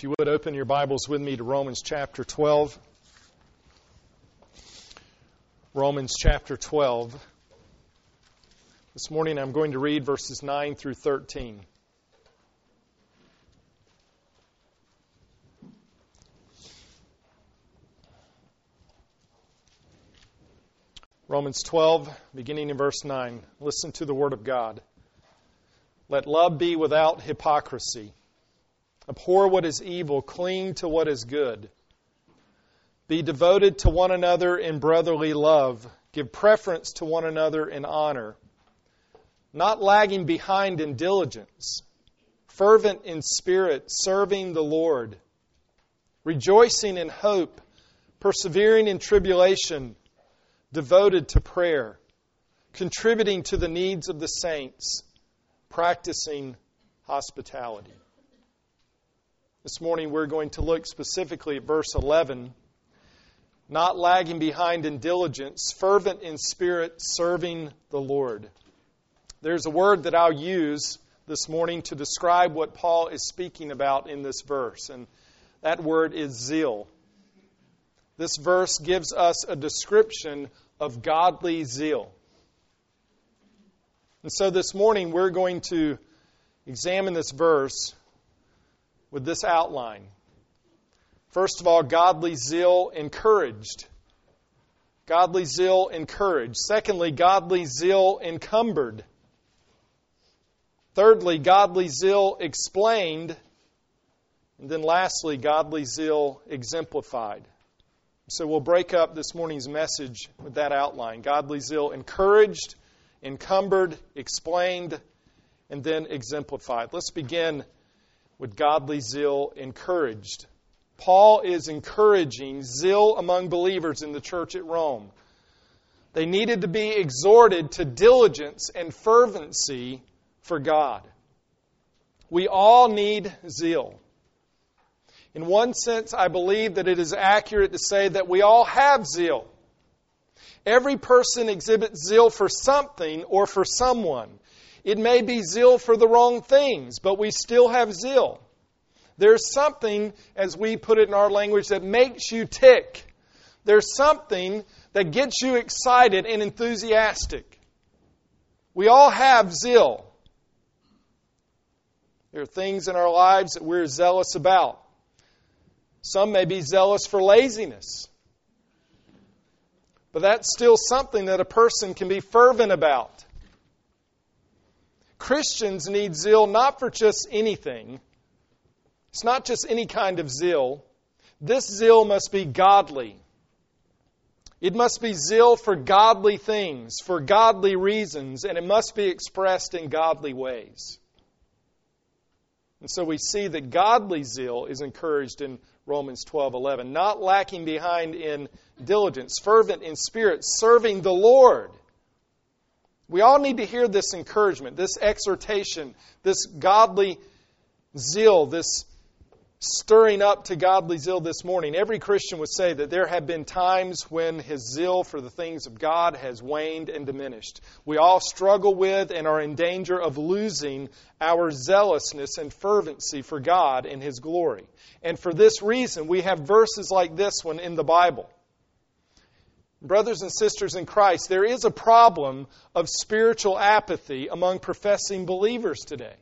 If you would open your Bibles with me to Romans chapter 12. Romans chapter 12. This morning I'm going to read verses 9 through 13. Romans 12, beginning in verse 9. Listen to the Word of God. Let love be without hypocrisy. Abhor what is evil, cling to what is good. Be devoted to one another in brotherly love. Give preference to one another in honor. Not lagging behind in diligence. Fervent in spirit, serving the Lord. Rejoicing in hope. Persevering in tribulation. Devoted to prayer. Contributing to the needs of the saints. Practicing hospitality. This morning we're going to look specifically at verse 11. Not lagging behind in diligence, fervent in spirit, serving the Lord. There's a word that I'll use this morning to describe what Paul is speaking about in this verse, and that word is zeal. This verse gives us a description of godly zeal. And so this morning we're going to examine this verse with this outline. First of all, godly zeal encouraged. Godly zeal encouraged. Secondly, godly zeal encumbered. Thirdly, godly zeal explained. And then lastly, godly zeal exemplified. So we'll break up this morning's message with that outline. Godly zeal encouraged, encumbered, explained, and then exemplified. Let's begin with godly zeal encouraged. Paul is encouraging zeal among believers in the church at Rome. They needed to be exhorted to diligence and fervency for God. We all need zeal. In one sense, I believe that it is accurate to say that we all have zeal. Every person exhibits zeal for something or for someone. It may be zeal for the wrong things, but we still have zeal. There's something, as we put it in our language, that makes you tick. There's something that gets you excited and enthusiastic. We all have zeal. There are things in our lives that we're zealous about. Some may be zealous for laziness. But that's still something that a person can be fervent about. Christians need zeal not for just anything. It's not just any kind of zeal. This zeal must be godly. It must be zeal for godly things, for godly reasons, and it must be expressed in godly ways. And so we see that godly zeal is encouraged in Romans 12:11. Not lacking behind in diligence, fervent in spirit, serving the Lord. We all need to hear this encouragement, this exhortation, this godly zeal, this stirring up to godly zeal this morning. Every Christian would say that there have been times when his zeal for the things of God has waned and diminished. We all struggle with and are in danger of losing our zealousness and fervency for God and His glory. And for this reason, we have verses like this one in the Bible. Brothers and sisters in Christ, there is a problem of spiritual apathy among professing believers today.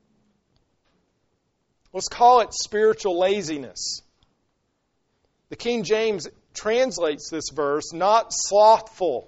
Let's call it spiritual laziness. The King James translates this verse, not slothful.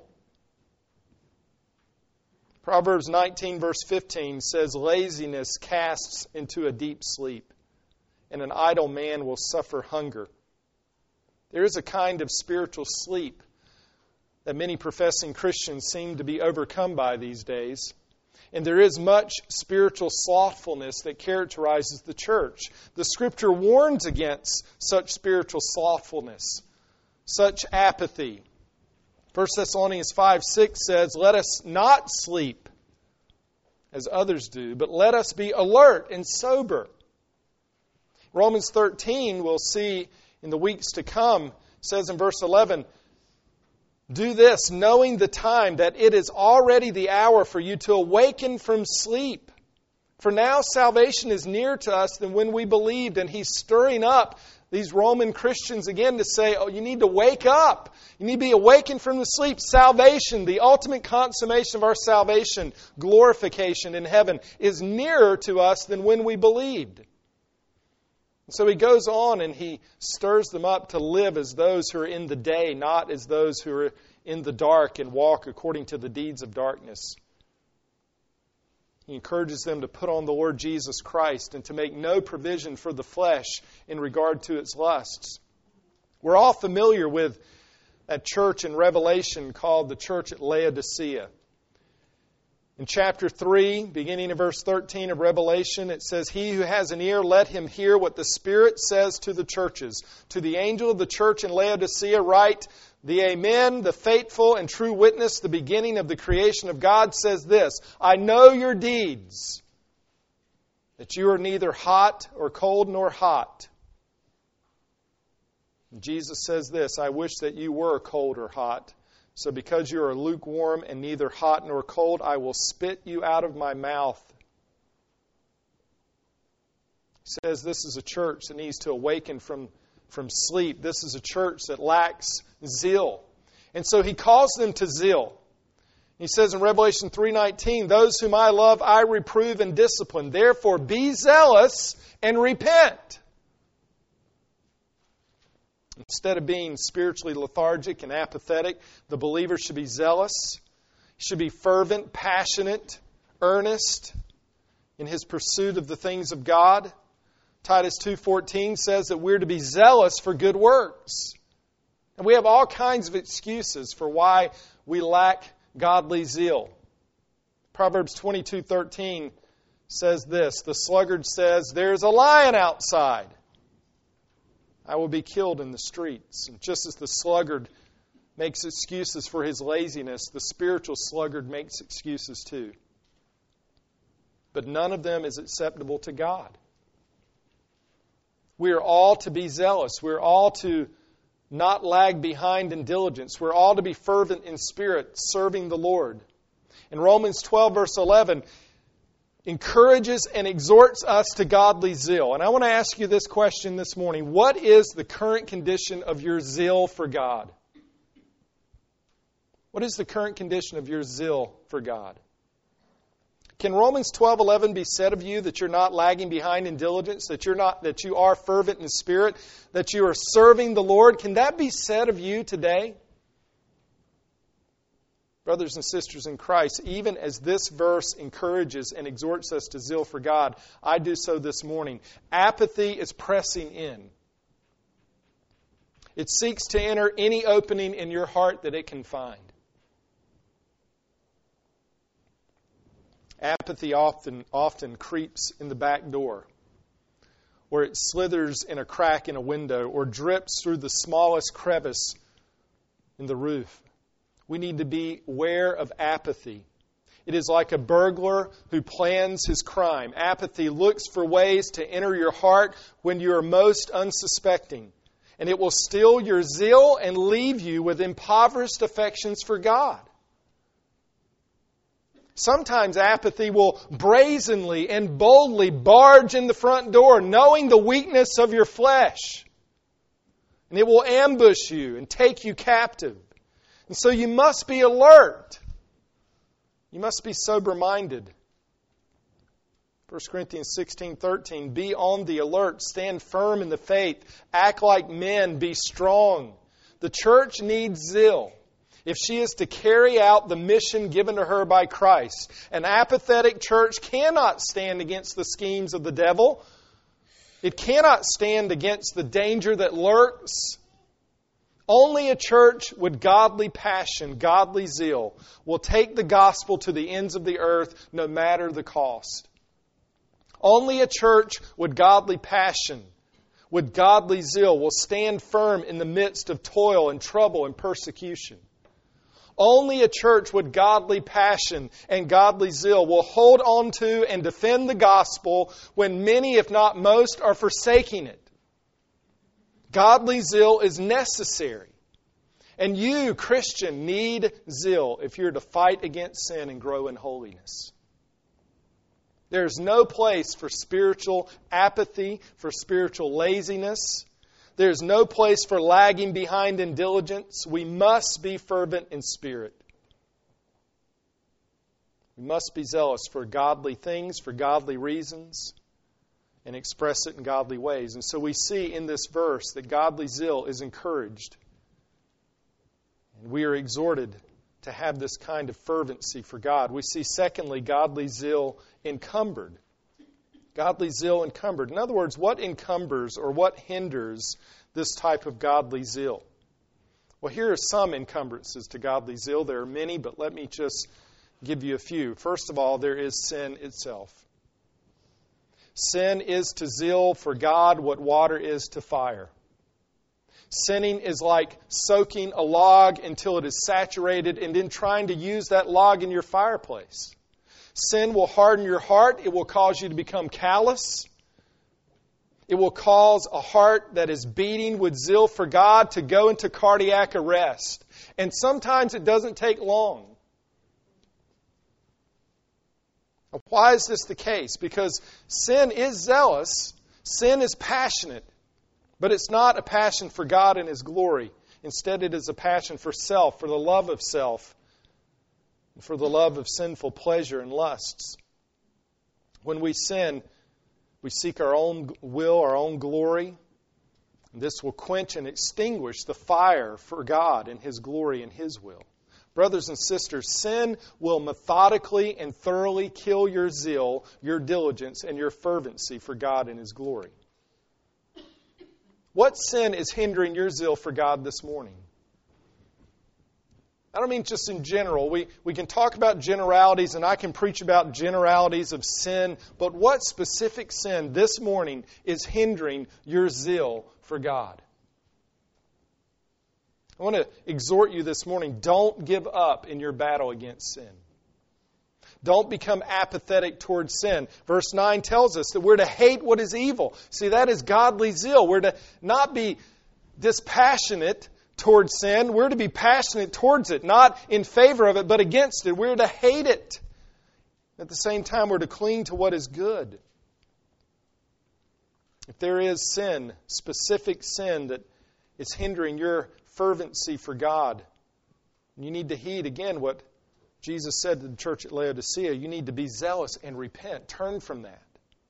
Proverbs 19 verse 15 says, laziness casts into a deep sleep, and an idle man will suffer hunger. There is a kind of spiritual sleep that many professing Christians seem to be overcome by these days. And there is much spiritual slothfulness that characterizes the church. The Scripture warns against such spiritual slothfulness, such apathy. 1 Thessalonians 5:6 says, let us not sleep as others do, but let us be alert and sober. Romans 13, we'll see in the weeks to come, says in verse 11, do this, knowing the time, that it is already the hour for you to awaken from sleep. For now salvation is nearer to us than when we believed. And he's stirring up these Roman Christians again to say, oh, you need to wake up. You need to be awakened from the sleep. Salvation, the ultimate consummation of our salvation, glorification in heaven, is nearer to us than when we believed. So he goes on and he stirs them up to live as those who are in the day, not as those who are in the dark and walk according to the deeds of darkness. He encourages them to put on the Lord Jesus Christ and to make no provision for the flesh in regard to its lusts. We're all familiar with that church in Revelation called the church at Laodicea. In chapter 3, beginning in verse 13 of Revelation, it says, He who has an ear, let him hear what the Spirit says to the churches. To the angel of the church in Laodicea write, The Amen, the faithful and true witness, the beginning of the creation of God, says this, I know your deeds, that you are neither hot or cold nor hot. And Jesus says this, I wish that you were cold or hot. So because you are lukewarm and neither hot nor cold, I will spit you out of my mouth. He says this is a church that needs to awaken from sleep. This is a church that lacks zeal. And so he calls them to zeal. He says in Revelation 3:19, Those whom I love, I reprove and discipline. Therefore, be zealous and repent. Instead of being spiritually lethargic and apathetic, the believer should be zealous. He should be fervent, passionate, earnest in his pursuit of the things of God. Titus 2:14 says that we're to be zealous for good works. And we have all kinds of excuses for why we lack godly zeal. Proverbs 22:13 says this, The sluggard says, There's a lion outside. I will be killed in the streets. And just as the sluggard makes excuses for his laziness, the spiritual sluggard makes excuses too. But none of them is acceptable to God. We are all to be zealous. We're all to not lag behind in diligence. We're all to be fervent in spirit, serving the Lord. In Romans 12, verse 11, encourages and exhorts us to godly zeal. And I want to ask you this question this morning. What is the current condition of your zeal for God? What is the current condition of your zeal for God? Can Romans 12:11 be said of you that you're not lagging behind in diligence, that you are fervent in spirit, that you are serving the Lord? Can that be said of you today? Brothers and sisters in Christ, even as this verse encourages and exhorts us to zeal for God, I do so this morning. Apathy is pressing in. It seeks to enter any opening in your heart that it can find. Apathy often creeps in the back door, or it slithers in a crack in a window, or drips through the smallest crevice in the roof. We need to be aware of apathy. It is like a burglar who plans his crime. Apathy looks for ways to enter your heart when you are most unsuspecting. And it will steal your zeal and leave you with impoverished affections for God. Sometimes apathy will brazenly and boldly barge in the front door, knowing the weakness of your flesh. And it will ambush you and take you captive. And so you must be alert. You must be sober-minded. 1 Corinthians 16:13, be on the alert, stand firm in the faith, act like men, be strong. The church needs zeal if she is to carry out the mission given to her by Christ. An apathetic church cannot stand against the schemes of the devil. It cannot stand against the danger that lurks. Only a church with godly passion, godly zeal, will take the gospel to the ends of the earth, no matter the cost. Only a church with godly passion, with godly zeal, will stand firm in the midst of toil and trouble and persecution. Only a church with godly passion and godly zeal will hold on to and defend the gospel when many, if not most, are forsaking it. Godly zeal is necessary. And you, Christian, need zeal if you're to fight against sin and grow in holiness. There's no place for spiritual apathy, for spiritual laziness. There's no place for lagging behind in diligence. We must be fervent in spirit. We must be zealous for godly things, for godly reasons, and express it in godly ways. And so we see in this verse that godly zeal is encouraged. And we are exhorted to have this kind of fervency for God. We see, secondly, godly zeal encumbered. Godly zeal encumbered. In other words, what encumbers or what hinders this type of godly zeal? Well, here are some encumbrances to godly zeal. There are many, but let me just give you a few. First of all, there is sin itself. Sin is to zeal for God what water is to fire. Sinning is like soaking a log until it is saturated and then trying to use that log in your fireplace. Sin will harden your heart. It will cause you to become callous. It will cause a heart that is beating with zeal for God to go into cardiac arrest. And sometimes it doesn't take long. Why is this the case? Because sin is zealous. Sin is passionate. But it's not a passion for God and His glory. Instead, it is a passion for self, for the love of self, and for the love of sinful pleasure and lusts. When we sin, we seek our own will, our own glory. And this will quench and extinguish the fire for God and His glory and His will. Brothers and sisters, sin will methodically and thoroughly kill your zeal, your diligence, and your fervency for God and His glory. What sin is hindering your zeal for God this morning? I don't mean just in general. We can talk about generalities, and I can preach about generalities of sin, but what specific sin this morning is hindering your zeal for God? I want to exhort you this morning, don't give up in your battle against sin. Don't become apathetic towards sin. Verse 9 tells us that we're to hate what is evil. See, that is godly zeal. We're to not be dispassionate towards sin. We're to be passionate towards it, not in favor of it, but against it. We're to hate it. At the same time, we're to cling to what is good. If there is sin, specific sin that is hindering your fervency for God, you need to heed again what Jesus said to the church at Laodicea. You need to be zealous and repent. Turn from that.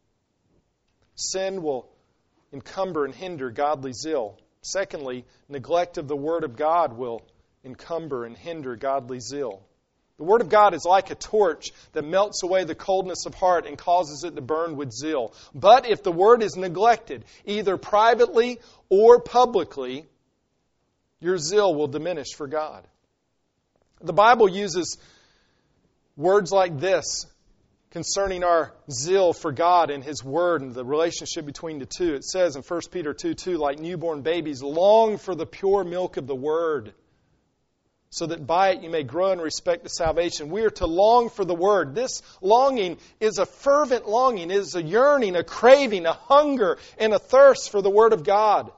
Sin will encumber and hinder godly zeal. Secondly, neglect of the Word of God will encumber and hinder godly zeal. The Word of God is like a torch that melts away the coldness of heart and causes it to burn with zeal. But if the Word is neglected, either privately or publicly, your zeal will diminish for God. The Bible uses words like this concerning our zeal for God and His Word and the relationship between the two. It says in 1 Peter 2:2, like newborn babies, long for the pure milk of the Word, so that by it you may grow in respect to salvation. We are to long for the Word. This longing is a fervent longing. It is a yearning, a craving, a hunger, and a thirst for the Word of God.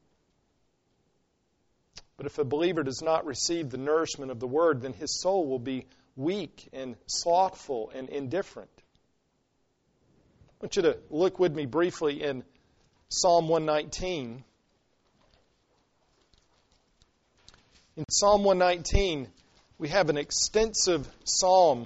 But if a believer does not receive the nourishment of the Word, then his soul will be weak and slothful and indifferent. I want you to look with me briefly in Psalm 119. In Psalm 119, we have an extensive psalm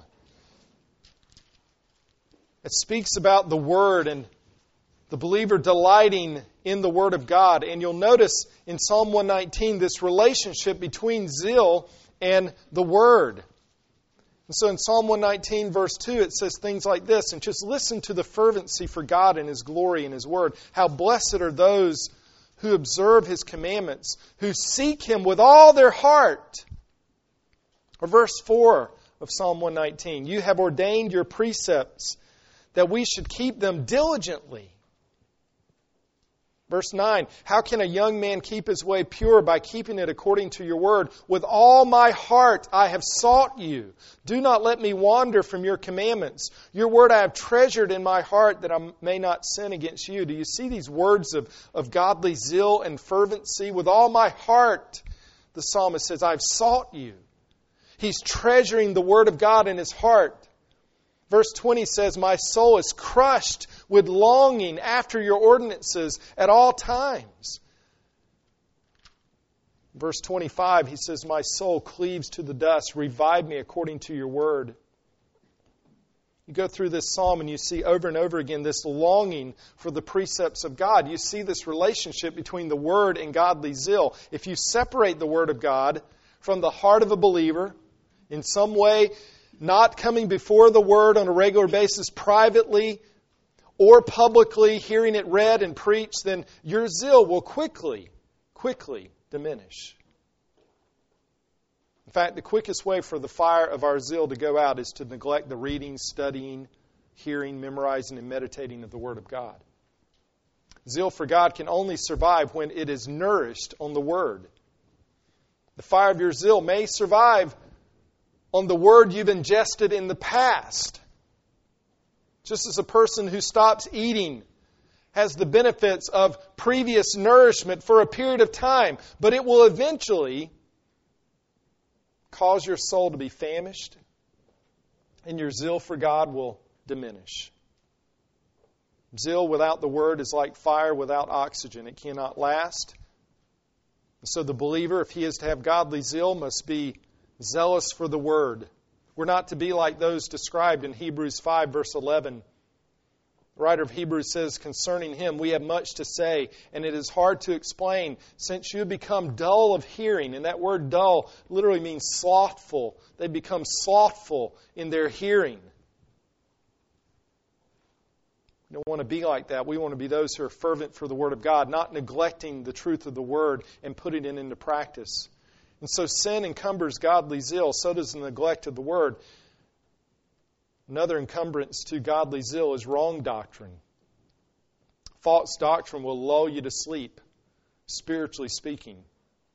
that speaks about the Word and the believer delighting in the Word of God. And you'll notice in Psalm 119 this relationship between zeal and the Word. And so in Psalm 119, verse 2, it says things like this, and just listen to the fervency for God and His glory and His Word. How blessed are those who observe His commandments, who seek Him with all their heart. Or verse 4 of Psalm 119, you have ordained your precepts that we should keep them diligently. Verse 9, how can a young man keep his way pure? By keeping it according to your word. With all my heart I have sought you. Do not let me wander from your commandments. Your word I have treasured in my heart that I may not sin against you. Do you see these words of godly zeal and fervency? With all my heart, the psalmist says, I've sought you. He's treasuring the word of God in his heart. Verse 20 says, "My soul is crushed with longing after your ordinances at all times." Verse 25, he says, "My soul cleaves to the dust. Revive me according to your word." You go through this psalm and you see over and over again this longing for the precepts of God. You see this relationship between the Word and godly zeal. If you separate the Word of God from the heart of a believer, in some way not coming before the Word on a regular basis privately or publicly, hearing it read and preached, then your zeal will quickly diminish. In fact, the quickest way for the fire of our zeal to go out is to neglect the reading, studying, hearing, memorizing, and meditating of the Word of God. Zeal for God can only survive when it is nourished on the Word. The fire of your zeal may survive on the Word you've ingested in the past. Just as a person who stops eating has the benefits of previous nourishment for a period of time, but it will eventually cause your soul to be famished, and your zeal for God will diminish. Zeal without the Word is like fire without oxygen. It cannot last. So the believer, if he is to have godly zeal, must be zealous for the Word. We're not to be like those described in Hebrews 5, verse 11. The writer of Hebrews says concerning him, "We have much to say, and it is hard to explain, since you have become dull of hearing." And that word dull literally means slothful. They become slothful in their hearing. We don't want to be like that. We want to be those who are fervent for the Word of God, not neglecting the truth of the Word and putting it into practice. And so sin encumbers godly zeal, so does the neglect of the Word. Another encumbrance to godly zeal is wrong doctrine. False doctrine will lull you to sleep, spiritually speaking.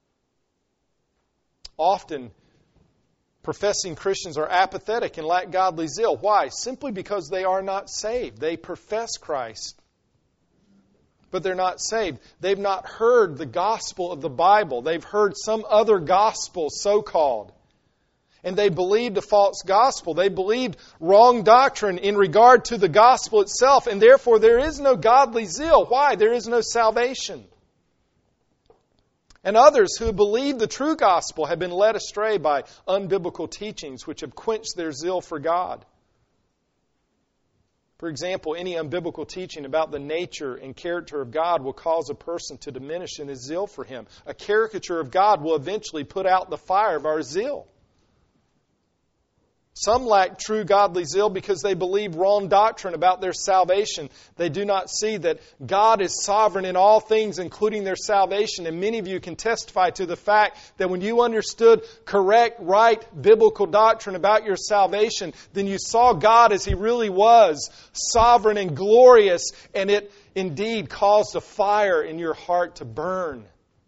Often, professing Christians are apathetic and lack godly zeal. Why? Simply because they are not saved. They profess Christ, but they're not saved. They've not heard the gospel of the Bible. They've heard some other gospel, so-called. And they believed a false gospel. They believed wrong doctrine in regard to the gospel itself. And therefore there is no godly zeal. Why? There is no salvation. And others who believe the true gospel have been led astray by unbiblical teachings which have quenched their zeal for God. For example, any unbiblical teaching about the nature and character of God will cause a person to diminish in his zeal for Him. A caricature of God will eventually put out the fire of our zeal. Some lack true godly zeal because they believe wrong doctrine about their salvation. They do not see that God is sovereign in all things, including their salvation. And many of you can testify to the fact that when you understood correct, right, biblical doctrine about your salvation, then you saw God as He really was, sovereign and glorious, and it indeed caused a fire in your heart to burn.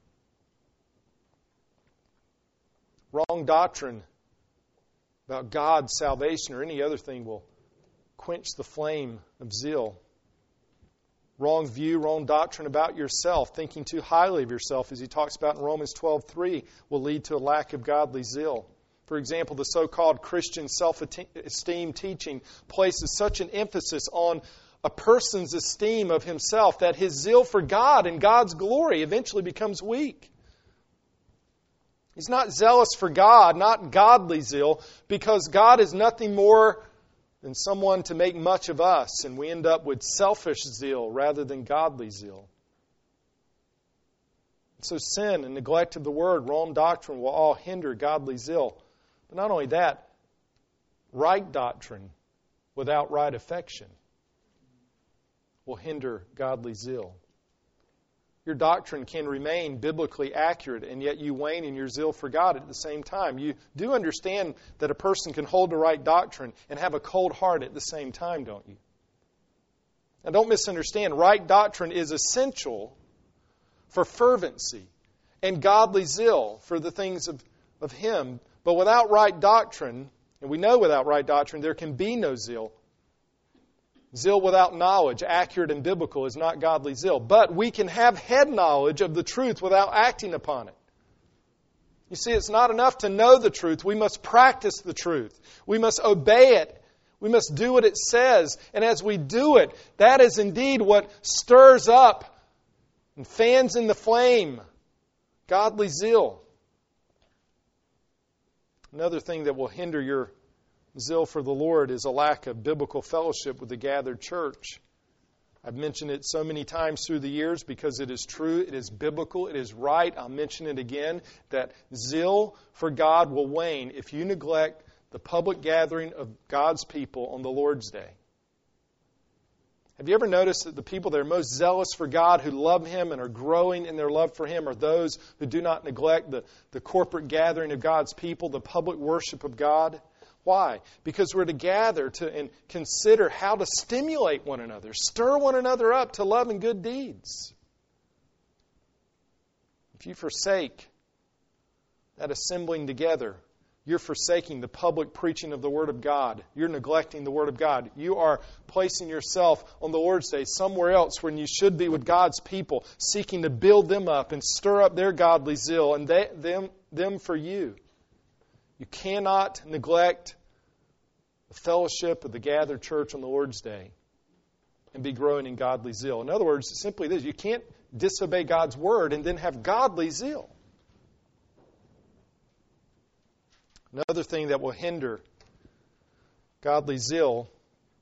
Wrong doctrine about God's salvation or any other thing will quench the flame of zeal. Wrong view, wrong doctrine about yourself, thinking too highly of yourself, as he talks about in Romans 12:3, will lead to a lack of godly zeal. For example, the so-called Christian self-esteem teaching places such an emphasis on a person's esteem of himself that his zeal for God and God's glory eventually becomes weak. He's not zealous for God, not godly zeal, because God is nothing more than someone to make much of us, and we end up with selfish zeal rather than godly zeal. So sin and neglect of the Word, wrong doctrine will all hinder godly zeal. But not only that, right doctrine without right affection will hinder godly zeal. Your doctrine can remain biblically accurate, and yet you wane in your zeal for God at the same time. You do understand that a person can hold the right doctrine and have a cold heart at the same time, don't you? Now, don't misunderstand. Right doctrine is essential for fervency and godly zeal for the things of Him. But without right doctrine, and we know without right doctrine, there can be no zeal. Zeal without knowledge, accurate and biblical, is not godly zeal. But we can have head knowledge of the truth without acting upon it. You see, it's not enough to know the truth. We must practice the truth. We must obey it We must do what it says. And as we do it, that is indeed what stirs up and fans in the flame godly zeal. Another thing that will hinder your zeal for the Lord is a lack of biblical fellowship with the gathered church. I've mentioned it so many times through the years because it is true, it is biblical, it is right. I'll mention it again, that zeal for God will wane if you neglect the public gathering of God's people on the Lord's Day. Have you ever noticed that the people that are most zealous for God, who love Him and are growing in their love for Him, are those who do not neglect the corporate gathering of God's people, the public worship of God? Why? Because we're to gather and consider how to stimulate one another, stir one another up to love and good deeds. If you forsake that assembling together, you're forsaking the public preaching of the Word of God. You're neglecting the Word of God. You are placing yourself on the Lord's Day somewhere else when you should be with God's people, seeking to build them up and stir up their godly zeal and them for you. You cannot neglect the fellowship of the gathered church on the Lord's Day and be growing in godly zeal. In other words, it's simply this: you can't disobey God's Word and then have godly zeal. Another thing that will hinder godly zeal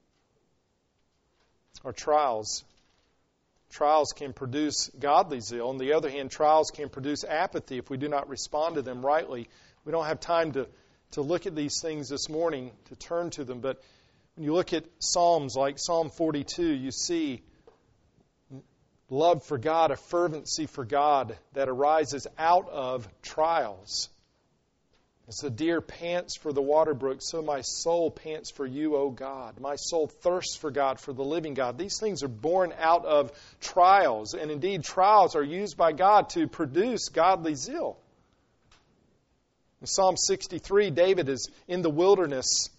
are trials. Trials can produce godly zeal. On the other hand, trials can produce apathy if we do not respond to them rightly. We don't have time to look at these things this morning, to turn to them. But when you look at Psalms like Psalm 42, you see love for God, a fervency for God that arises out of trials. As the deer pants for the water brook, so my soul pants for you, O God. My soul thirsts for God, for the living God. These things are born out of trials. And indeed, trials are used by God to produce godly zeal. In Psalm 63, David is in the wilderness,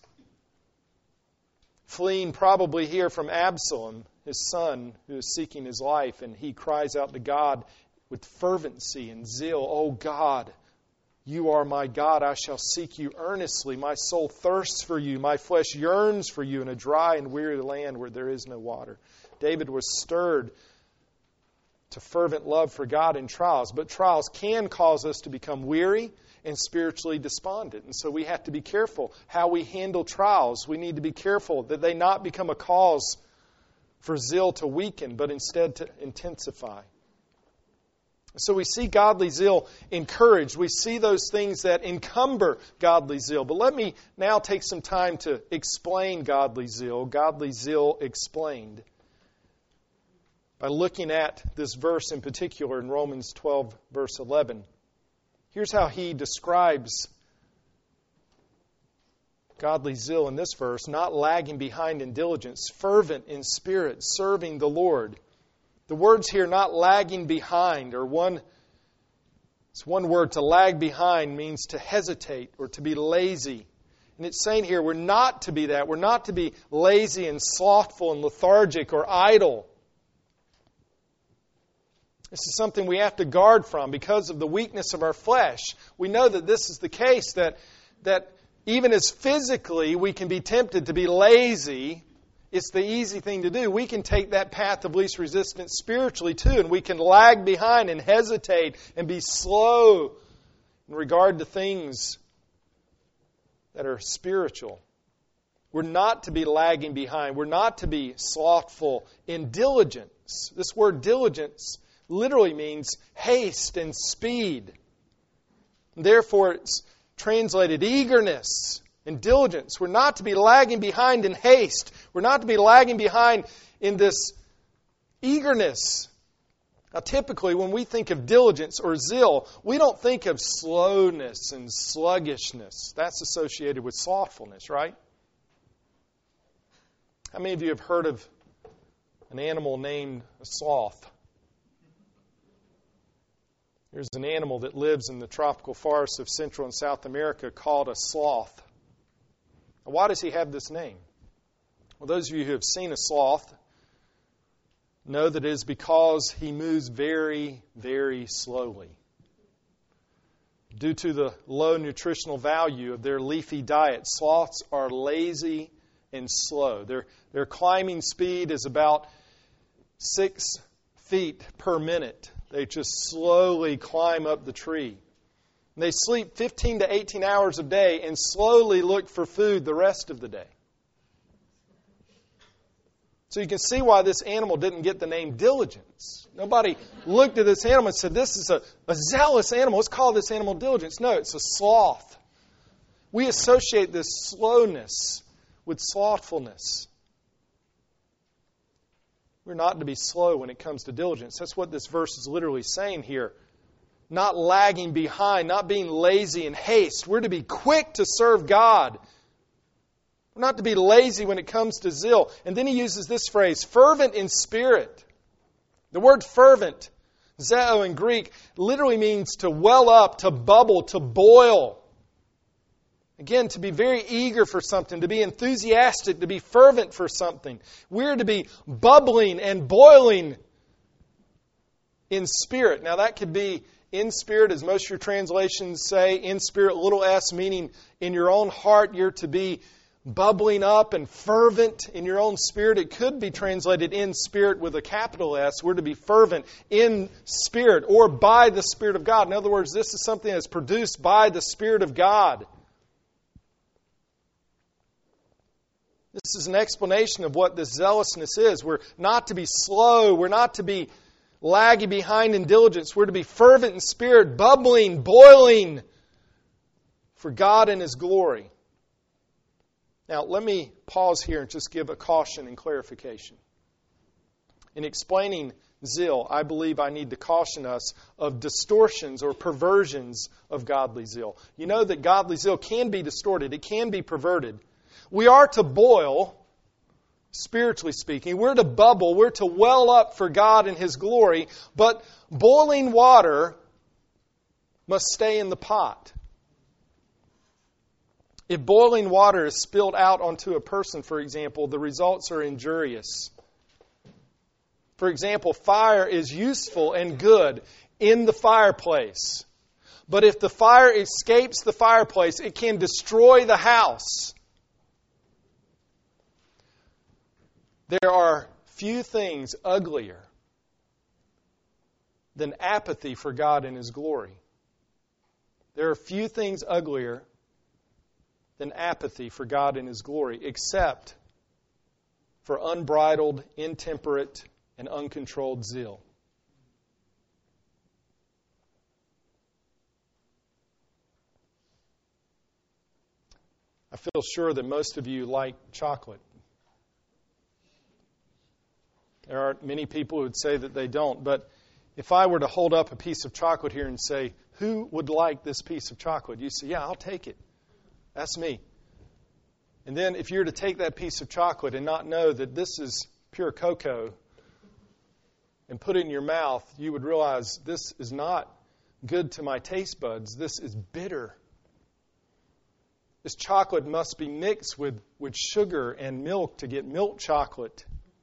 fleeing probably here from Absalom, his son, who is seeking his life. And he cries out to God with fervency and zeal, O God, you are my God, I shall seek you earnestly. My soul thirsts for you. My flesh yearns for you in a dry and weary land where there is no water. David was stirred to fervent love for God in trials. But trials can cause us to become weary and spiritually despondent. And so we have to be careful how we handle trials. We need to be careful that they not become a cause for zeal to weaken, but instead to intensify. So we see godly zeal encouraged. We see those things that encumber godly zeal. But let me now take some time to explain godly zeal explained, by looking at this verse in particular in Romans 12, verse 11. Here's how he describes godly zeal in this verse: not lagging behind in diligence, fervent in spirit, serving the Lord. The words here, not lagging behind, it's one word. To lag behind means to hesitate or to be lazy. And it's saying here we're not to be that. We're not to be lazy and slothful and lethargic or idle. This is something we have to guard from because of the weakness of our flesh. We know that this is the case, that even as physically we can be tempted to be lazy, it's the easy thing to do. We can take that path of least resistance spiritually too, and we can lag behind and hesitate and be slow in regard to things that are spiritual. We're not to be lagging behind. We're not to be slothful in diligence. This word diligence literally means haste and speed. Therefore, it's translated eagerness and diligence. We're not to be lagging behind in haste. We're not to be lagging behind in this eagerness. Now, typically, when we think of diligence or zeal, we don't think of slowness and sluggishness. That's associated with slothfulness, right? How many of you have heard of an animal named a sloth? There's an animal that lives in the tropical forests of Central and South America called a sloth. Now, why does he have this name? Well, those of you who have seen a sloth know that it is because he moves very, very slowly. Due to the low nutritional value of their leafy diet, sloths are lazy and slow. Their climbing speed is about 6 feet per minute. They just slowly climb up the tree. And they sleep 15 to 18 hours a day and slowly look for food the rest of the day. So you can see why this animal didn't get the name diligence. Nobody looked at this animal and said, this is a zealous animal. Let's call this animal diligence. No, it's a sloth. We associate this slowness with slothfulness. We're not to be slow when it comes to diligence. That's what this verse is literally saying here. Not lagging behind, not being lazy in haste. We're to be quick to serve God. We're not to be lazy when it comes to zeal. And then he uses this phrase, fervent in spirit. The word fervent, zeo in Greek, literally means to well up, to bubble, to boil. Again, to be very eager for something, to be enthusiastic, to be fervent for something. We're to be bubbling and boiling in spirit. Now that could be in spirit, as most of your translations say, in spirit, little s, meaning in your own heart you're to be bubbling up and fervent in your own spirit. It could be translated in spirit with a capital S. We're to be fervent in spirit or by the Spirit of God. In other words, this is something that's produced by the Spirit of God. This is an explanation of what this zealousness is. We're not to be slow. We're not to be laggy behind in diligence. We're to be fervent in spirit, bubbling, boiling for God and His glory. Now, let me pause here and just give a caution and clarification. In explaining zeal, I believe I need to caution us of distortions or perversions of godly zeal. You know that godly zeal can be distorted. It can be perverted. We are to boil, spiritually speaking. We're to bubble. We're to well up for God and His glory. But boiling water must stay in the pot. If boiling water is spilled out onto a person, for example, the results are injurious. For example, fire is useful and good in the fireplace. But if the fire escapes the fireplace, it can destroy the house. There are few things uglier than apathy for God and His glory. There are few things uglier than apathy for God and His glory, except for unbridled, intemperate, and uncontrolled zeal. I feel sure that most of you like chocolate. There are many people who would say that they don't, but if I were to hold up a piece of chocolate here and say, who would like this piece of chocolate? You say, yeah, I'll take it. That's me. And then if you were to take that piece of chocolate and not know that this is pure cocoa and put it in your mouth, you would realize this is not good to my taste buds. This is bitter. This chocolate must be mixed with sugar and milk to get milk chocolate.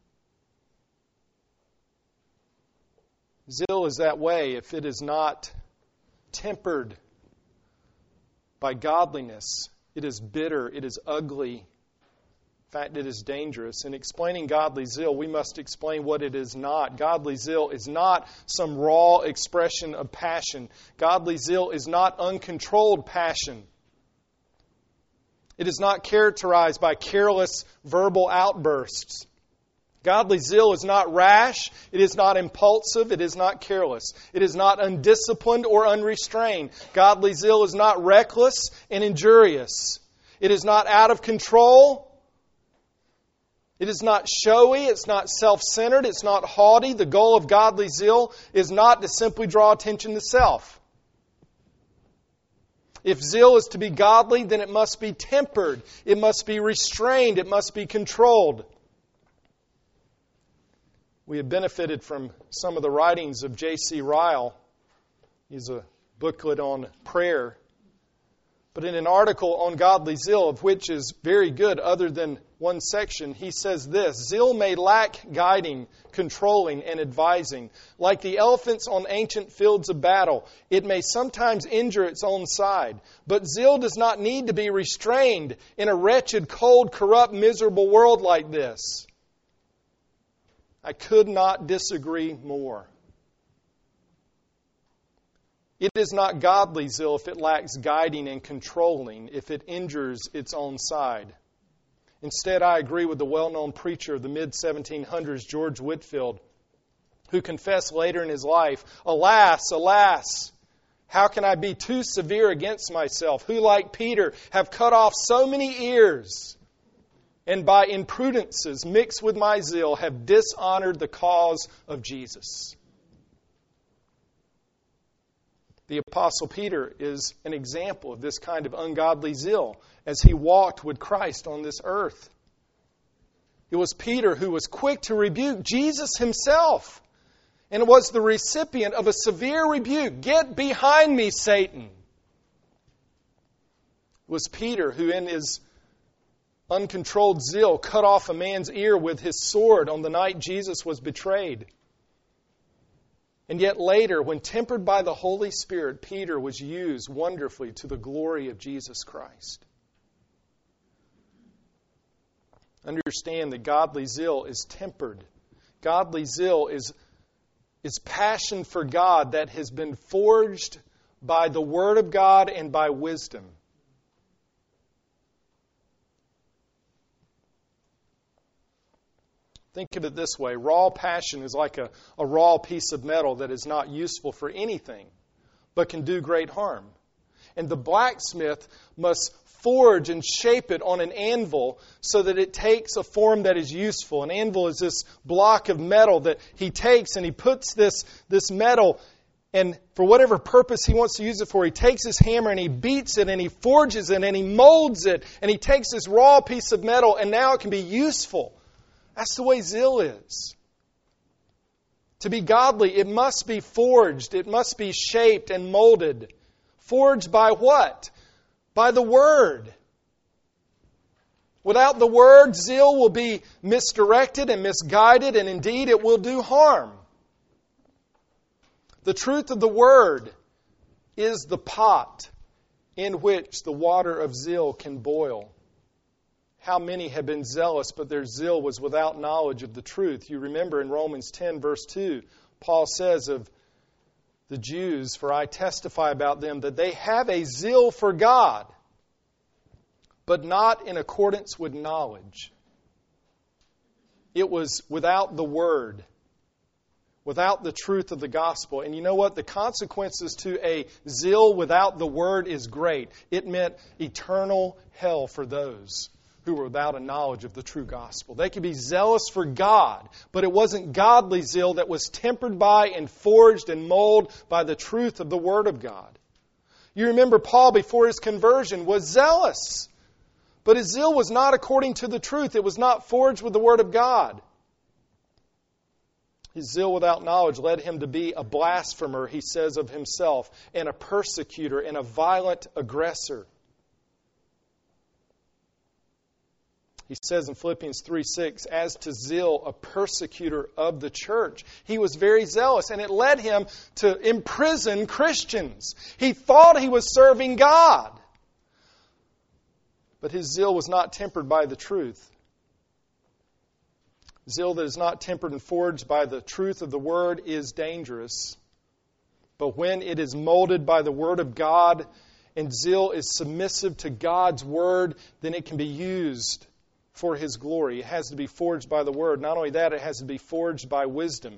Zeal is that way if it is not tempered by godliness. It is bitter. It is ugly. In fact, it is dangerous. In explaining godly zeal, we must explain what it is not. Godly zeal is not some raw expression of passion. Godly zeal is not uncontrolled passion. It is not characterized by careless verbal outbursts. Godly zeal is not rash. It is not impulsive. It is not careless. It is not undisciplined or unrestrained. Godly zeal is not reckless and injurious. It is not out of control. It is not showy. It's not self-centered. It's not haughty. The goal of godly zeal is not to simply draw attention to self. If zeal is to be godly, then it must be tempered. It must be restrained. It must be controlled. We have benefited from some of the writings of J.C. Ryle. He's a booklet on prayer. But in an article on godly zeal, of which is very good other than one section, he says this: zeal may lack guiding, controlling, and advising. Like the elephants on ancient fields of battle, it may sometimes injure its own side. But zeal does not need to be restrained in a wretched, cold, corrupt, miserable world like this. I could not disagree more. It is not godly zeal if it lacks guiding and controlling, if it injures its own side. Instead, I agree with the well-known preacher of the mid-1700s, George Whitefield, who confessed later in his life, "Alas, alas, how can I be too severe against myself, who, like Peter, have cut off so many ears, and by imprudences mixed with my zeal have dishonored the cause of Jesus." The Apostle Peter is an example of this kind of ungodly zeal as he walked with Christ on this earth. It was Peter who was quick to rebuke Jesus himself, and was the recipient of a severe rebuke. "Get behind me, Satan." It was Peter who, in his uncontrolled zeal, cut off a man's ear with his sword on the night Jesus was betrayed. And yet later, when tempered by the Holy Spirit, Peter was used wonderfully to the glory of Jesus Christ. Understand that godly zeal is tempered. Godly zeal is passion for God that has been forged by the Word of God and by wisdom. Think of it this way. Raw passion is like a raw piece of metal that is not useful for anything, but can do great harm. And the blacksmith must forge and shape it on an anvil so that it takes a form that is useful. An anvil is this block of metal that he takes and he puts this metal, and for whatever purpose he wants to use it for, he takes his hammer and he beats it and he forges it and he molds it, and he takes this raw piece of metal and now it can be useful. That's the way zeal is. To be godly, it must be forged. It must be shaped and molded. Forged by what? By the Word. Without the Word, zeal will be misdirected and misguided, and indeed it will do harm. The truth of the Word is the pot in which the water of zeal can boil. How many have been zealous, but their zeal was without knowledge of the truth? You remember in Romans 10, verse 2, Paul says of the Jews, "For I testify about them that they have a zeal for God, but not in accordance with knowledge." It was without the Word, without the truth of the gospel. And you know what? The consequences to a zeal without the Word is great. It meant eternal hell for those who were without a knowledge of the true gospel. They could be zealous for God, but it wasn't godly zeal that was tempered by and forged and molded by the truth of the Word of God. You remember Paul, before his conversion, was zealous, but his zeal was not according to the truth. It was not forged with the Word of God. His zeal without knowledge led him to be a blasphemer, he says of himself, and a persecutor and a violent aggressor. He says in Philippians 3:6, "As to zeal, a persecutor of the church." He was very zealous, and it led him to imprison Christians. He thought he was serving God, but his zeal was not tempered by the truth. Zeal that is not tempered and forged by the truth of the Word is dangerous. But when it is molded by the Word of God and zeal is submissive to God's Word, then it can be used for His glory. It has to be forged by the Word. Not only that, it has to be forged by wisdom.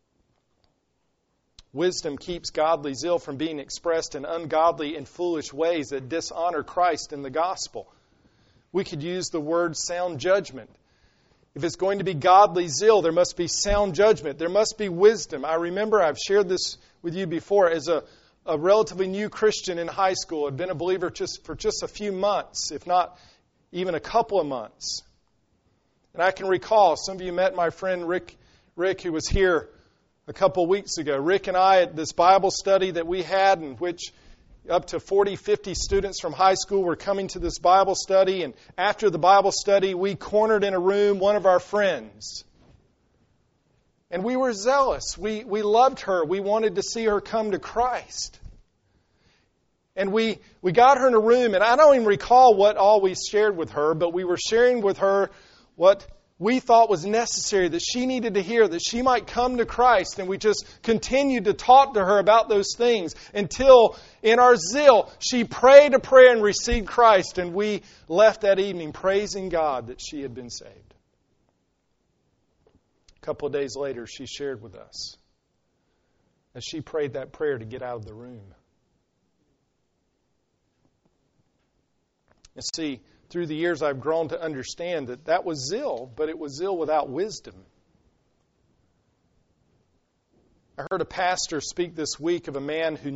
Wisdom keeps godly zeal from being expressed in ungodly and foolish ways that dishonor Christ in the gospel. We could use the word sound judgment. If it's going to be godly zeal, there must be sound judgment. There must be wisdom. I remember I've shared this with you before. As a relatively new Christian in high school, I'd been a believer for just a few months, if not even a couple of months. And I can recall, some of you met my friend Rick, who was here a couple of weeks ago. Rick and I, at this Bible study that we had, in which up to 40, 50 students from high school were coming to this Bible study. And after the Bible study, we cornered in a room one of our friends. And we were zealous. We loved her. We wanted to see her come to Christ. And we got her in a room, and I don't even recall what all we shared with her, but we were sharing with her what we thought was necessary, that she needed to hear, that she might come to Christ. And we just continued to talk to her about those things until, in our zeal, she prayed a prayer and received Christ. And we left that evening praising God that she had been saved. A couple of days later, she shared with us as she prayed that prayer to get out of the room. And see, through the years I've grown to understand that was zeal, but it was zeal without wisdom. I heard a pastor speak this week of a man that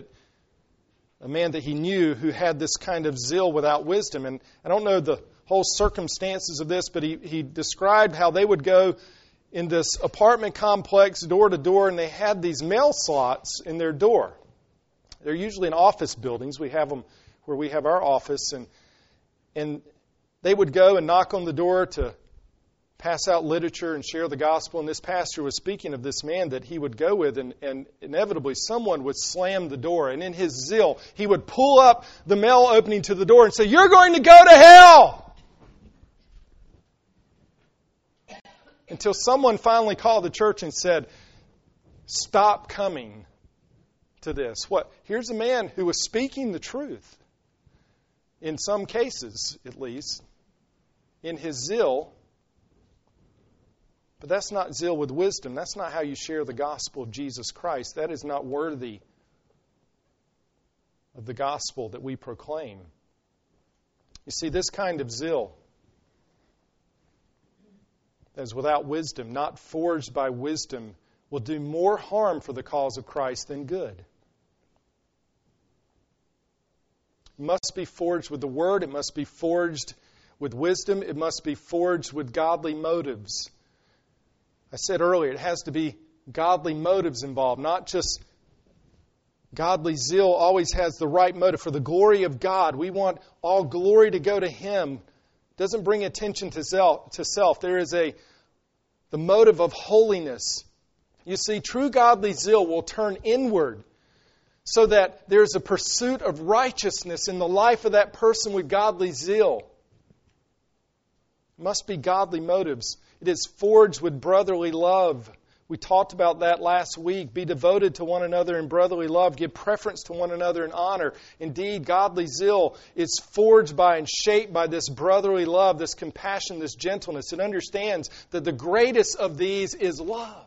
he knew who had this kind of zeal without wisdom. And I don't know the whole circumstances of this, but he described how they would go in this apartment complex door to door, and they had these mail slots in their door. They're usually in office buildings. We have them where we have our office, and they would go and knock on the door to pass out literature and share the gospel. And this pastor was speaking of this man that he would go with, and inevitably someone would slam the door. And in his zeal, he would pull up the mail opening to the door and say, "You're going to go to hell!" Until someone finally called the church and said, "Stop coming to this." Here's a man who was speaking the truth. In some cases, at least, in his zeal. But that's not zeal with wisdom. That's not how you share the gospel of Jesus Christ. That is not worthy of the gospel that we proclaim. You see, this kind of zeal that is without wisdom, not forged by wisdom, will do more harm for the cause of Christ than good. It must be forged with the Word. It must be forged with wisdom. It must be forged with godly motives. I said earlier, it has to be godly motives involved, not just godly zeal always has the right motive. For the glory of God, we want all glory to go to Him. It doesn't bring attention to self. There is the motive of holiness. You see, true godly zeal will turn inward, so that there's a pursuit of righteousness in the life of that person with godly zeal. It must be godly motives. It is forged with brotherly love. We talked about that last week. Be devoted to one another in brotherly love. Give preference to one another in honor. Indeed, godly zeal is forged by and shaped by this brotherly love, this compassion, this gentleness. It understands that the greatest of these is love.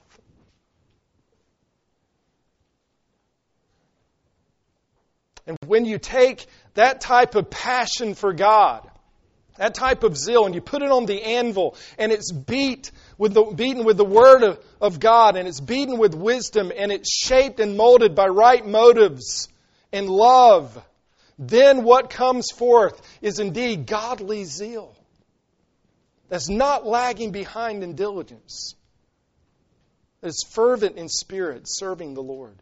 And when you take that type of passion for God, that type of zeal, and you put it on the anvil, and it's beaten with the Word of God, and it's beaten with wisdom, and it's shaped and molded by right motives and love, then what comes forth is indeed godly zeal. That's not lagging behind in diligence. It's fervent in spirit, serving the Lord.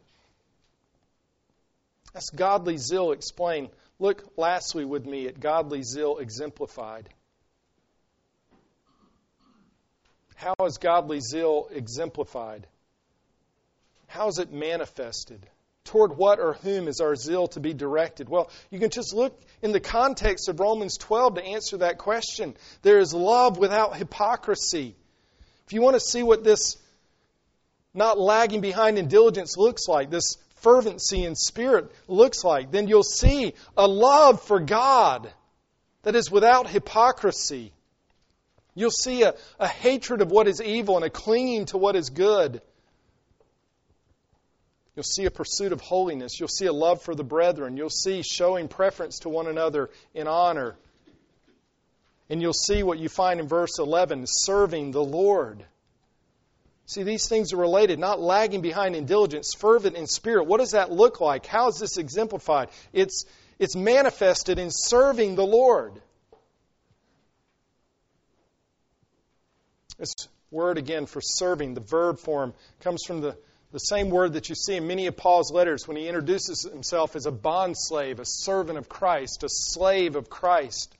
That's godly zeal explained. Look lastly with me at godly zeal exemplified. How is godly zeal exemplified? How is it manifested? Toward what or whom is our zeal to be directed? Well, you can just look in the context of Romans 12 to answer that question. There is love without hypocrisy. If you want to see what this not lagging behind in diligence looks like, this fervency in spirit looks like, then you'll see a love for God that is without hypocrisy. You'll see a hatred of what is evil and a clinging to what is good. You'll see a pursuit of holiness. You'll see a love for the brethren. You'll see showing preference to one another in honor. And you'll see what you find in verse 11, serving the Lord. See, these things are related, not lagging behind in diligence, fervent in spirit. What does that look like? How is this exemplified? It's manifested in serving the Lord. This word again for serving, the verb form, comes from the The same word that you see in many of Paul's letters when he introduces himself as a bondslave, a servant of Christ, a slave of Christ.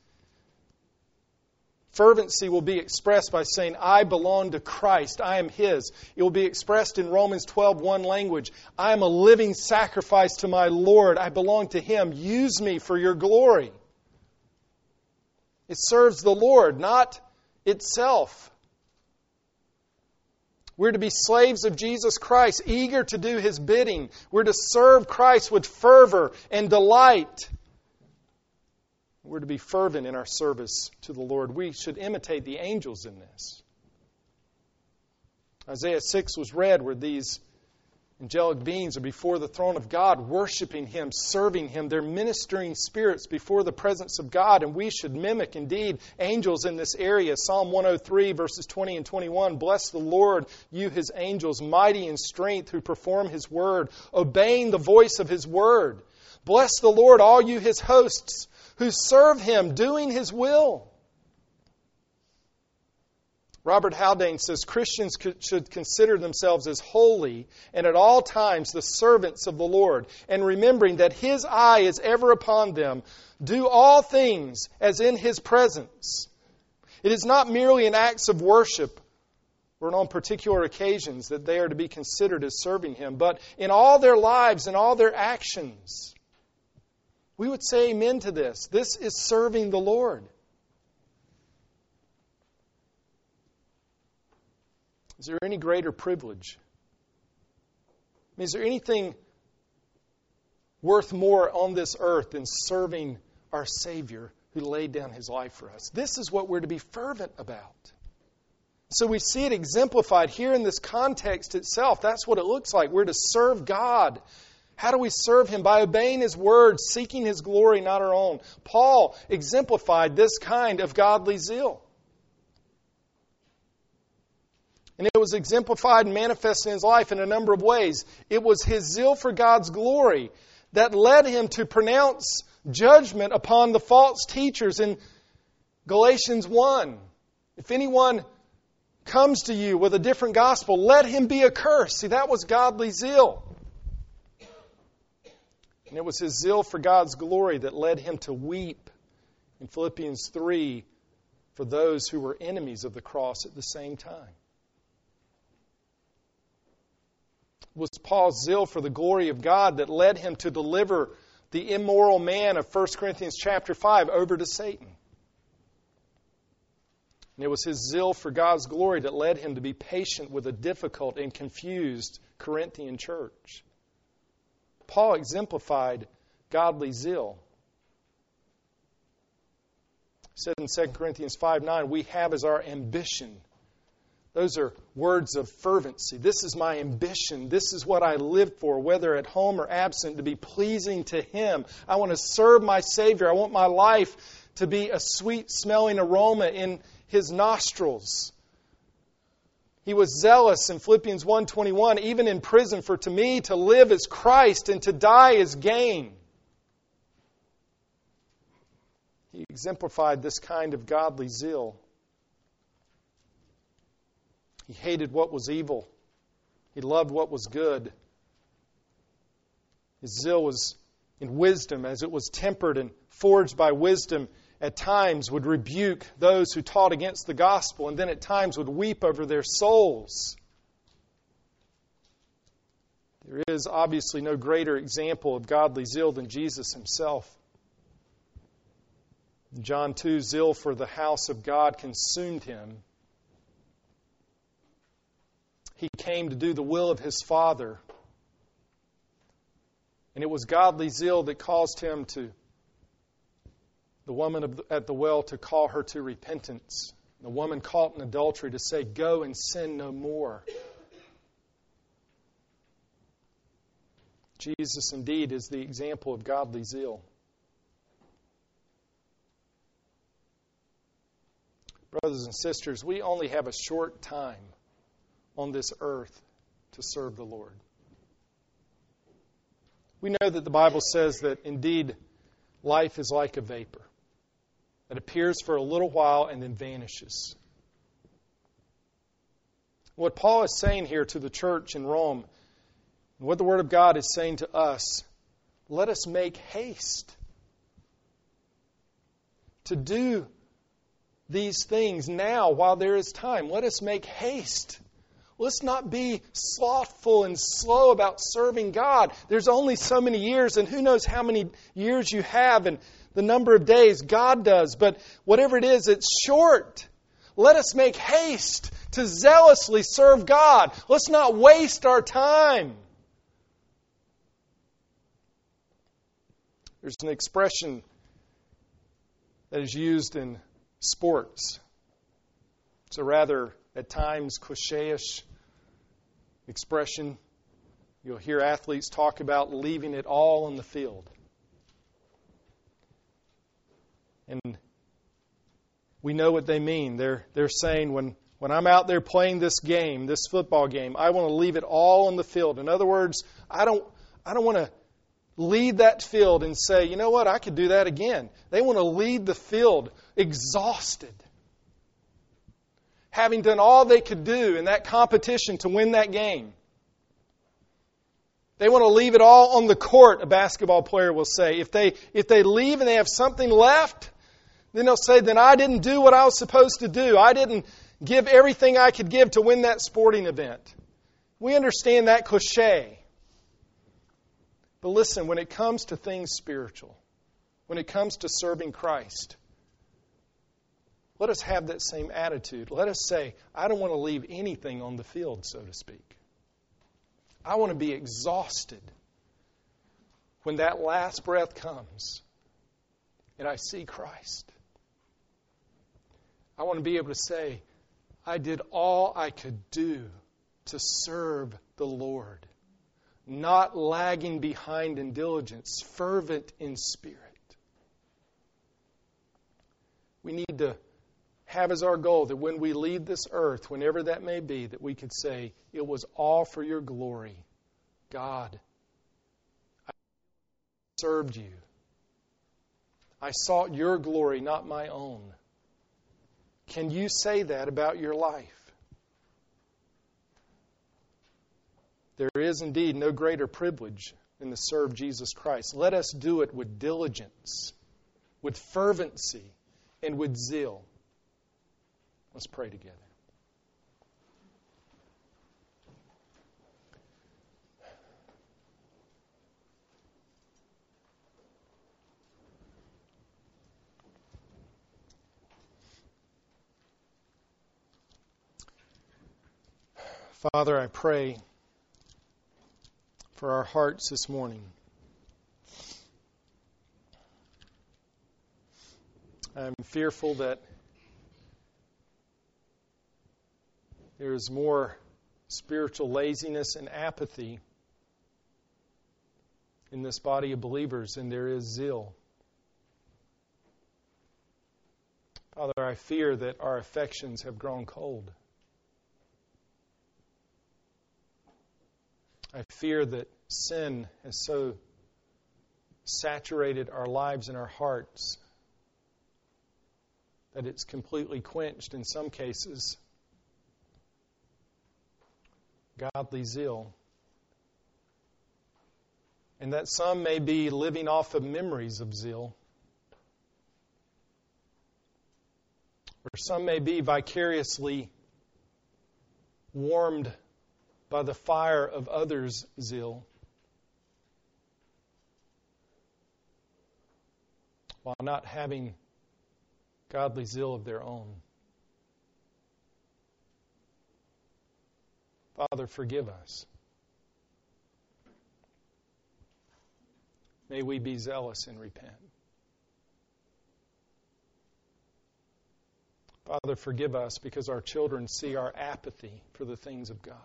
Fervency will be expressed by saying, I belong to Christ. I am His. It will be expressed in Romans 12:1 language. I am a living sacrifice to my Lord. I belong to Him. Use me for your glory. It serves the Lord, not itself. We're to be slaves of Jesus Christ, eager to do His bidding. We're to serve Christ with fervor and delight. We're to be fervent in our service to the Lord. We should imitate the angels in this. Isaiah 6 was read where these angelic beings are before the throne of God, worshiping Him, serving Him. They're ministering spirits before the presence of God, and we should mimic, indeed, angels in this area. Psalm 103, verses 20 and 21, Bless the Lord, you His angels, mighty in strength, who perform His word, obeying the voice of His word. Bless the Lord, all you His hosts, who serve Him, doing His will. Robert Haldane says Christians should consider themselves as holy and at all times the servants of the Lord, and remembering that His eye is ever upon them, do all things as in His presence. It is not merely in acts of worship or on particular occasions that they are to be considered as serving Him, but in all their lives and all their actions. We would say amen to this. This is serving the Lord. Is there any greater privilege? Is there anything worth more on this earth than serving our Savior who laid down His life for us? This is what we're to be fervent about. So we see it exemplified here in this context itself. That's what it looks like. We're to serve God. How do we serve Him? By obeying His word, seeking His glory, not our own. Paul exemplified this kind of godly zeal. And it was exemplified and manifested in his life in a number of ways. It was his zeal for God's glory that led him to pronounce judgment upon the false teachers in Galatians 1. If anyone comes to you with a different gospel, let him be accursed. See, that was godly zeal. And it was his zeal for God's glory that led him to weep in Philippians 3 for those who were enemies of the cross at the same time. It was Paul's zeal for the glory of God that led him to deliver the immoral man of 1 Corinthians chapter 5 over to Satan. And it was his zeal for God's glory that led him to be patient with a difficult and confused Corinthian church. Paul exemplified godly zeal. He said in 2 Corinthians 5:9, we have as our ambition. Those are words of fervency. This is my ambition. This is what I live for, whether at home or absent, to be pleasing to Him. I want to serve my Savior. I want my life to be a sweet-smelling aroma in His nostrils. He was zealous in Philippians 1:21, even in prison, for to me to live is Christ and to die is gain. He exemplified this kind of godly zeal. He hated what was evil. He loved what was good. His zeal was in wisdom, as it was tempered and forged by wisdom. At times would rebuke those who taught against the gospel, and then at times would weep over their souls. There is obviously no greater example of godly zeal than Jesus Himself. In John 2, zeal for the house of God consumed Him. He came to do the will of His Father. And it was godly zeal that caused Him to, the woman at the well, to call her to repentance. The woman caught in adultery to say, go and sin no more. Jesus indeed is the example of godly zeal. Brothers and sisters, we only have a short time on this earth to serve the Lord. We know that the Bible says that indeed life is like a vapor that appears for a little while and then vanishes. What Paul is saying here to the church in Rome And what the Word of God is saying to us, let us make haste to do these things now while there is time. Let us make haste. Let's not be slothful and slow about serving God. There's only so many years, and who knows how many years you have and the number of days. God does. But whatever it is, it's short. Let us make haste to zealously serve God. Let's not waste our time. There's an expression that is used in sports. It's a rather, at times, cliche-ish expression. You'll hear athletes talk about leaving it all on the field. And we know what they mean. They're saying, when I'm out there playing this game, this football game, I want to leave it all on the field. In other words, I don't want to lead that field and say, you know what, I could do that again. They want to lead the field exhausted, having done all they could do in that competition to win that game. They want to leave it all on the court, a basketball player will say. If they leave and they have something left, then they'll say, then I didn't do what I was supposed to do. I didn't give everything I could give to win that sporting event. We understand that cliche. But listen, when it comes to things spiritual, when it comes to serving Christ, let us have that same attitude. Let us say, I don't want to leave anything on the field, so to speak. I want to be exhausted when that last breath comes and I see Christ. I want to be able to say, I did all I could do to serve the Lord. Not lagging behind in diligence, fervent in spirit. We need to have as our goal that when we leave this earth, whenever that may be, that we could say, it was all for your glory. God, I served you. I sought your glory, not my own. Can you say that about your life? There is indeed no greater privilege than to serve Jesus Christ. Let us do it with diligence, with fervency, and with zeal. Let's pray together. Father, I pray for our hearts this morning. I'm fearful that there is more spiritual laziness and apathy in this body of believers than there is zeal. Father, I fear that our affections have grown cold. I fear that sin has so saturated our lives and our hearts that it's completely quenched, in some cases, godly zeal. And that some may be living off of memories of zeal. Or some may be vicariously warmed by the fire of others' zeal, while not having godly zeal of their own. Father, forgive us. May we be zealous and repent. Father, forgive us because our children see our apathy for the things of God.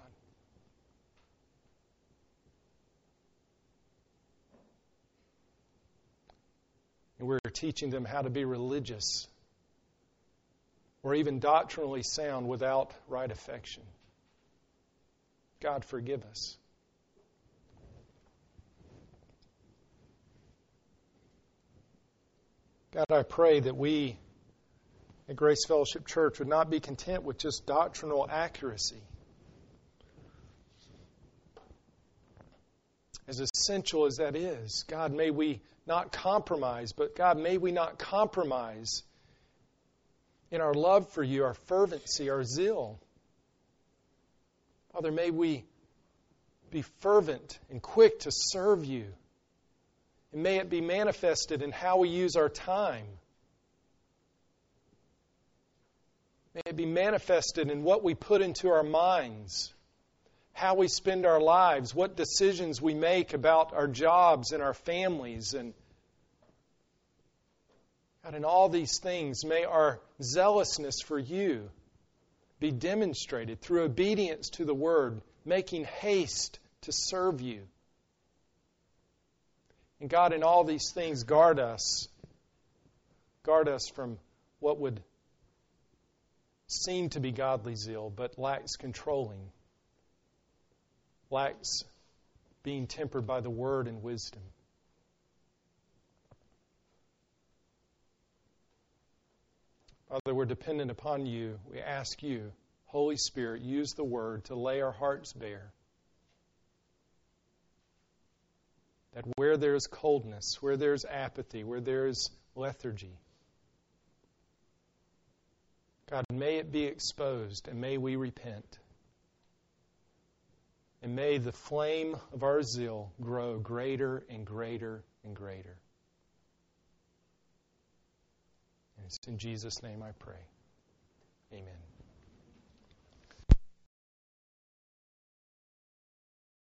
And we're teaching them how to be religious or even doctrinally sound without right affection. God, forgive us. God, I pray that we at Grace Fellowship Church would not be content with just doctrinal accuracy, As essential as that is, God, may we not compromise, but God, may we not compromise in our love for you, our fervency, our zeal. Father, may we be fervent and quick to serve you. And may it be manifested in how we use our time. May it be manifested in what we put into our minds, how we spend our lives, what decisions we make about our jobs and our families. And God, in all these things, may our zealousness for you be demonstrated through obedience to the Word, making haste to serve you. And God, in all these things, guard us. Guard us from what would seem to be godly zeal, but lacks controlling, lacks being tempered by the Word and wisdom. Father, we're dependent upon you. We ask you, Holy Spirit, use the Word to lay our hearts bare. That where there is coldness, where there is apathy, where there is lethargy, God, may it be exposed, and may we repent. And may the flame of our zeal grow greater and greater and greater. And it's in Jesus' name I pray.